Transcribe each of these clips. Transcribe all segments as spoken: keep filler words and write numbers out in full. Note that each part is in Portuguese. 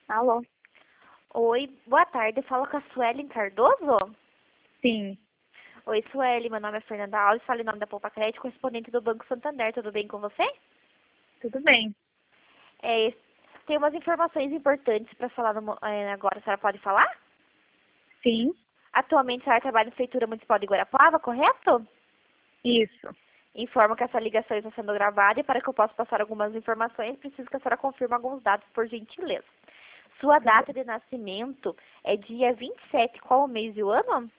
Alô? Oi, boa tarde. Fala com a Suelen Cardoso? Sim, Oi, Sueli. Meu nome é Fernanda Alves. Falo em nome da Poupa Crédito, correspondente do Banco Santander. Tudo bem com você? tudo bem. É, tem umas informações importantes para falar no mo- é, agora. A senhora pode falar? Sim, Atualmente, a senhora trabalha na Prefeitura Municipal de Guarapuava, correto? isso. Informo que essa ligação está sendo gravada e para que eu possa passar algumas informações, preciso que a senhora confirme alguns dados, por gentileza. Sua Tá bom. data de nascimento é dia vinte e sete, qual o mês e o ano?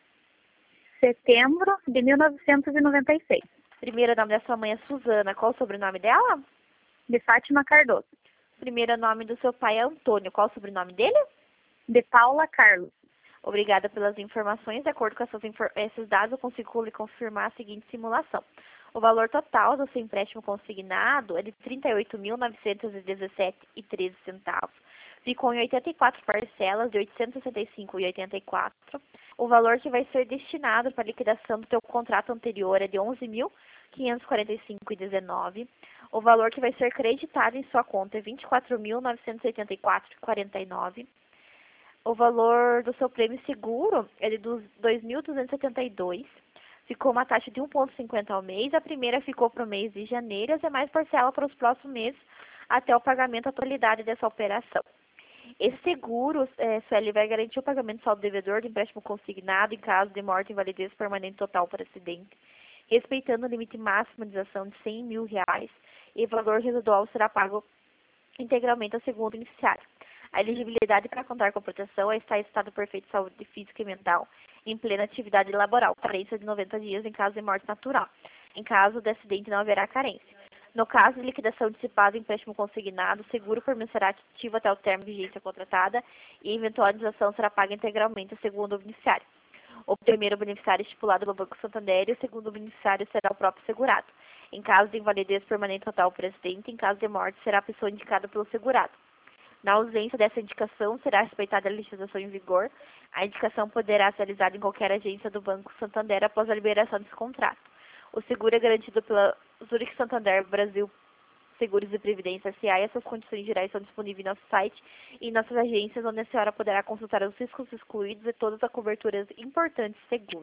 Setembro de mil novecentos e noventa e seis. Primeiro nome da sua mãe é Suzana, qual o sobrenome dela? De Fátima Cardoso. Primeiro nome do seu pai é Antônio. Qual o sobrenome dele? De Paula Carlos. Obrigada pelas informações. De acordo com essas infor- esses dados, eu consigo lhe confirmar a seguinte simulação. O valor total do seu empréstimo consignado é de trinta e oito mil novecentos e dezessete reais e treze centavos. Ficou em oitenta e quatro parcelas de oitocentos e sessenta e cinco reais e oitenta e quatro centavos. O valor que vai ser destinado para a liquidação do seu contrato anterior é de onze mil quinhentos e quarenta e cinco reais e dezenove centavos. O valor que vai ser creditado em sua conta é vinte e quatro mil novecentos e oitenta e quatro reais e quarenta e nove centavos. O valor do seu prêmio seguro é de dois mil duzentos e setenta e dois reais. Ficou uma taxa de um vírgula cinquenta ao mês. A primeira ficou para o mês de janeiro e as demais parcela para os próximos meses até o pagamento da totalidade dessa operação. Esse seguro, é, Sueli, vai garantir o pagamento do saldo devedor do empréstimo consignado em caso de morte, invalidez permanente total por acidente, respeitando o limite máximo de ação de cem mil reais, e o valor residual será pago integralmente ao segundo beneficiário. A elegibilidade para contar com proteção é estar em estado perfeito de saúde física e mental, em plena atividade laboral, carência de noventa dias em caso de morte natural. Em caso de acidente, não haverá carência. No caso de liquidação antecipada do empréstimo consignado, o seguro permanecerá ativo até o termo de vigência contratada e a eventual indenização será paga integralmente ao segundo beneficiário. O primeiro beneficiário estipulado pelo Banco Santander e o segundo beneficiário será o próprio segurado. Em caso de invalidez permanente total por acidente, em caso de morte, será a pessoa indicada pelo segurado. Na ausência dessa indicação, será respeitada a legislação em vigor. A indicação poderá ser realizada em qualquer agência do Banco Santander após a liberação desse contrato. O seguro é garantido pela Zurich Santander Brasil Seguros e Previdência S A e essas condições gerais são disponíveis em nosso site e em nossas agências, onde a senhora poderá consultar os riscos excluídos e todas as coberturas importantes de seguro.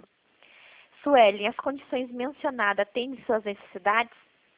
Suelen, as condições mencionadas atendem suas necessidades?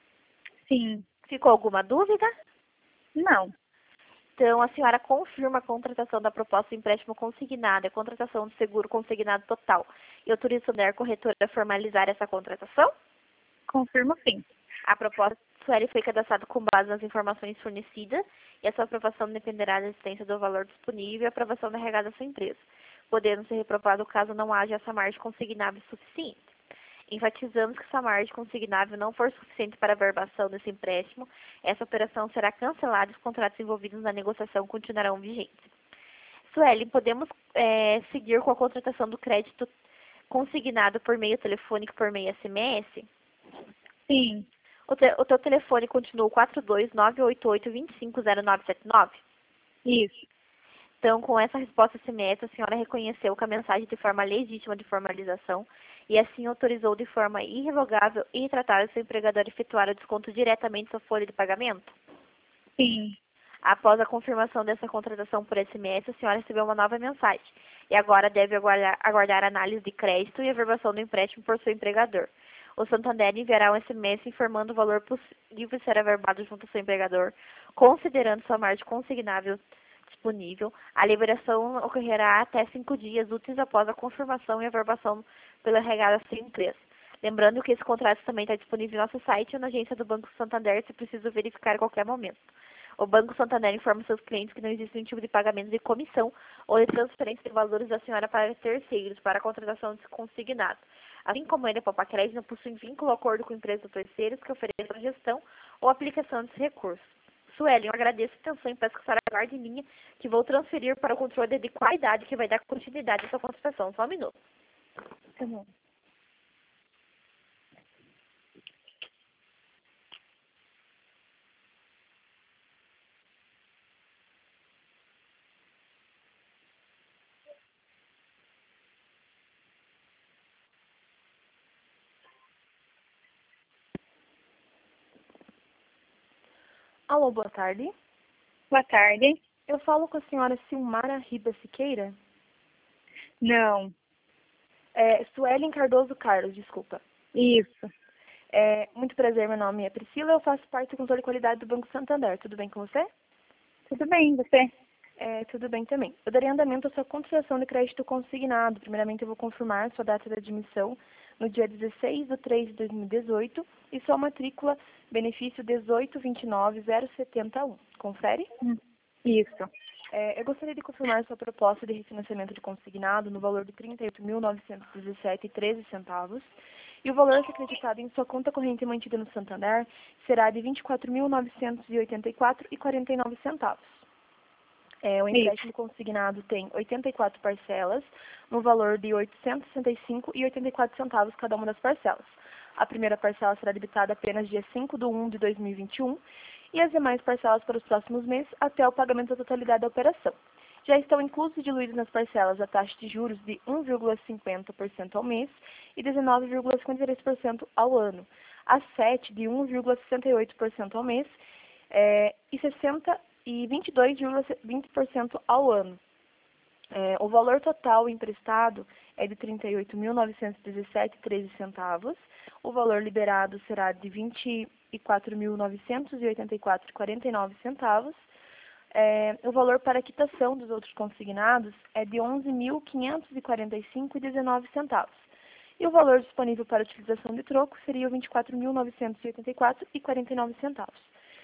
Sim. Ficou alguma dúvida? Não. Então, a senhora confirma a contratação da proposta de empréstimo consignado, a contratação do seguro consignado total e autoriza a corretora a formalizar essa contratação? Confirmo sim. A proposta Sueli foi cadastrada com base nas informações fornecidas e a sua aprovação dependerá da existência do valor disponível e a aprovação da regada da sua empresa, podendo ser reprovado caso não haja essa margem consignável suficiente. Enfatizamos que se a margem consignável não for suficiente para a verbação desse empréstimo, essa operação será cancelada e os contratos envolvidos na negociação continuarão vigentes. Sueli, podemos é, seguir com a contratação do crédito consignado por meio telefônico e por meio S M S? Sim, O, te, o teu telefone continua o quatro dois nove oito oito, dois cinco zero nove sete nove? isso. Então, com essa resposta S M S, a senhora reconheceu que a mensagem de forma legítima de formalização e assim autorizou de forma irrevogável e irretratável seu empregador efetuar o desconto diretamente em sua folha de pagamento? Sim, Após a confirmação dessa contratação por S M S, a senhora recebeu uma nova mensagem e agora deve aguardar, aguardar a análise de crédito e a verbação do empréstimo por seu empregador. O Santander enviará um S M S informando o valor possível ser averbado junto ao seu empregador, considerando sua margem consignável disponível. A liberação ocorrerá até cinco dias úteis após a confirmação e averbação pela regada sem empresa. Lembrando que esse contrato também está disponível no nosso site ou na agência do Banco Santander, se preciso verificar a qualquer momento. O Banco Santander informa seus clientes que não existe nenhum tipo de pagamento de comissão ou de transferência de valores da senhora para terceiros para a contratação de consignado. Assim como ele, a Poupa Crédito não possui vínculo ou acordo com empresas ou terceiros que ofereçam a gestão ou aplicação desses recursos. Sueli, eu agradeço a atenção e peço que a senhora aguarde em linha, que vou transferir para o controle de qualidade que vai dar continuidade à sua contratação. Só um minuto. tá bom. Alô, boa tarde. Boa tarde. Eu falo com a senhora Silmara Ribas Siqueira? Não. É, Suelen Cardoso Carlos, desculpa. Isso. É, muito prazer, meu nome é Priscila, eu faço parte do controle de qualidade do Banco Santander. Tudo bem com você? Tudo bem, você? É, tudo bem também. Eu darei andamento à sua concessão de crédito consignado. Primeiramente, eu vou confirmar sua data de admissão no dia dezesseis de três de dois mil e dezoito e sua matrícula benefício dezoito vinte e nove zero setenta e um. Confere? Hum, Isso. É, eu gostaria de confirmar sua proposta de refinanciamento de consignado no valor de trinta e oito mil novecentos e dezessete reais e treze centavos. E o valor a ser acreditado em sua conta corrente mantida no Santander será de vinte e quatro mil novecentos e oitenta e quatro reais e quarenta e nove centavos. É, o empréstimo consignado tem oitenta e quatro parcelas, no valor de oitocentos e sessenta e cinco reais e oitenta e quatro centavos cada uma das parcelas. A primeira parcela será debitada apenas dia cinco de um de dois mil e vinte e um e as demais parcelas para os próximos meses até o pagamento da totalidade da operação. Já estão inclusos e diluídos nas parcelas a taxa de juros de um vírgula cinquenta por cento ao mês e dezenove vírgula cinquenta e três por cento ao ano, a sete de um vírgula sessenta e oito por cento ao mês é, e sessenta e vinte e dois vírgula vinte por cento ao ano. É, o valor total emprestado é de trinta e oito mil novecentos e dezessete reais e treze centavos. O valor liberado será de vinte e quatro mil novecentos e oitenta e quatro reais e quarenta e nove centavos. É, o valor para quitação dos outros consignados é de onze mil quinhentos e quarenta e cinco reais e dezenove centavos. E o valor disponível para utilização de troco seria vinte e quatro mil novecentos e oitenta e quatro reais e quarenta e nove centavos.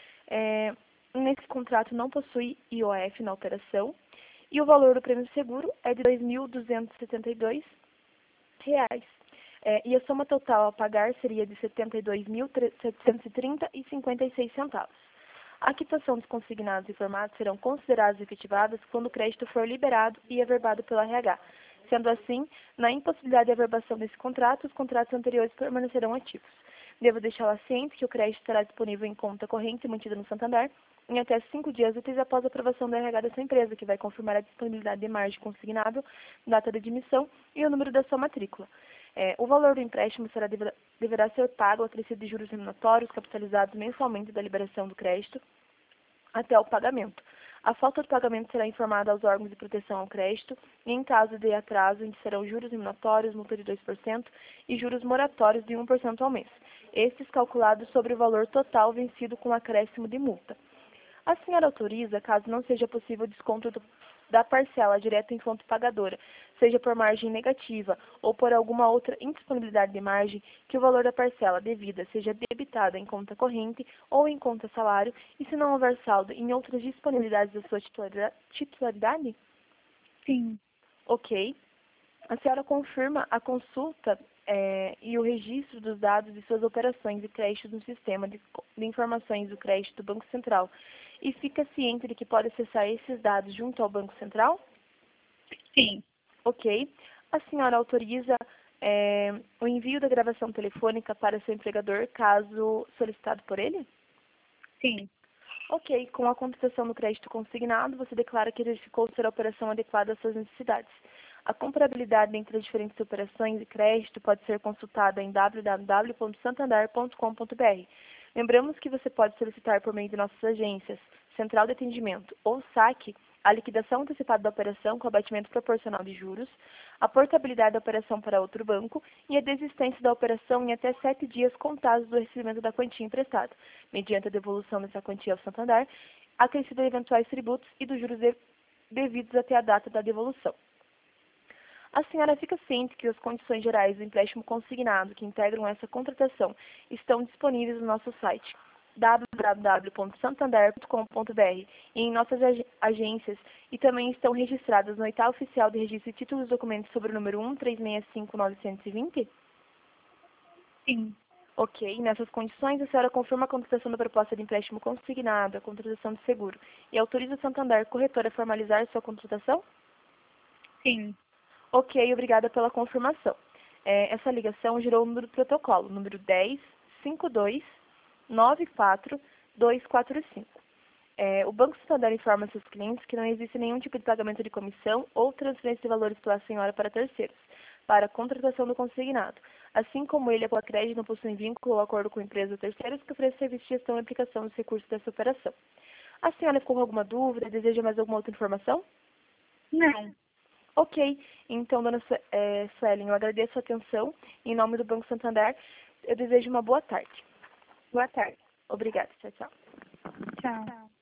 É, nesse contrato não possui I O F na operação e o valor do prêmio seguro é de dois mil duzentos e setenta e dois reais. É, e a soma total a pagar seria de setenta e dois mil setecentos e trinta reais e cinquenta e seis centavos. A quitação dos consignados informados serão consideradas efetivadas quando o crédito for liberado e averbado pela R H. Sendo assim, na impossibilidade de averbação desse contrato, os contratos anteriores permanecerão ativos. Devo deixá-la ciente que o crédito estará disponível em conta corrente mantida no Santander em até cinco dias úteis após a aprovação da R H dessa empresa, que vai confirmar a disponibilidade de margem consignável, data de admissão e o número da sua matrícula. É, o valor do empréstimo será, deverá ser pago acrescido de juros remuneratórios capitalizados mensalmente da liberação do crédito até o pagamento. A falta de pagamento será informada aos órgãos de proteção ao crédito e, em caso de atraso, serão juros remuneratórios, multa de dois por cento e juros moratórios de um por cento ao mês. Estes calculados sobre o valor total vencido com acréscimo de multa. A senhora autoriza, caso não seja possível o desconto do, da parcela direta em fonte pagadora, seja por margem negativa ou por alguma outra indisponibilidade de margem, que o valor da parcela devida seja debitada em conta corrente ou em conta salário e, se não houver saldo em outras disponibilidades da sua titularidade? Sim. Ok. A senhora confirma a consulta é, e o registro dos dados de suas operações de crédito no sistema de, de informações do crédito do Banco Central e fica ciente de que pode acessar esses dados junto ao Banco Central? Sim. Ok. A senhora autoriza é, o envio da gravação telefônica para seu empregador, caso solicitado por ele? Sim. Ok. Com a contestação do crédito consignado, você declara que verificou ser a operação adequada às suas necessidades. A comparabilidade entre as diferentes operações de crédito pode ser consultada em w w w ponto santander ponto com ponto b r. Lembramos que você pode solicitar por meio de nossas agências, Central de Atendimento ou saque, a liquidação antecipada da operação com abatimento proporcional de juros, a portabilidade da operação para outro banco e a desistência da operação em até sete dias contados do recebimento da quantia emprestada, mediante a devolução dessa quantia ao Santander, acrescida de eventuais tributos e dos juros de, devidos até a data da devolução. A senhora fica ciente que as condições gerais do empréstimo consignado que integram essa contratação estão disponíveis no nosso site w w w ponto santander ponto com ponto b r e em nossas ag agências e também estão registradas no Edital Oficial de Registro de Títulos e Documentos sobre o número um três seis cinco nove dois zero? Sim. Ok. Nessas condições, a senhora confirma a contratação da proposta de empréstimo consignado, a contratação de seguro, e autoriza o Santander Corretora a formalizar sua contratação? Sim. Ok, obrigada pela confirmação. É, essa ligação gerou o número do protocolo, número dez cinco dois nove quatro dois quatro cinco. É, o Banco Santander informa seus clientes que não existe nenhum tipo de pagamento de comissão ou transferência de valores pela senhora para terceiros, para a contratação do consignado. Assim como ele e a Placred não possuem vínculo ou acordo com empresas ou terceiros que oferecem serviço de gestão e aplicação dos recursos dessa operação. A senhora ficou com alguma dúvida? Deseja mais alguma outra informação? Não. Ok. Então, dona Su é, Suelen, eu agradeço a atenção. Em nome do Banco Santander, eu desejo uma boa tarde. Boa tarde. Obrigada. Tchau, tchau. Tchau.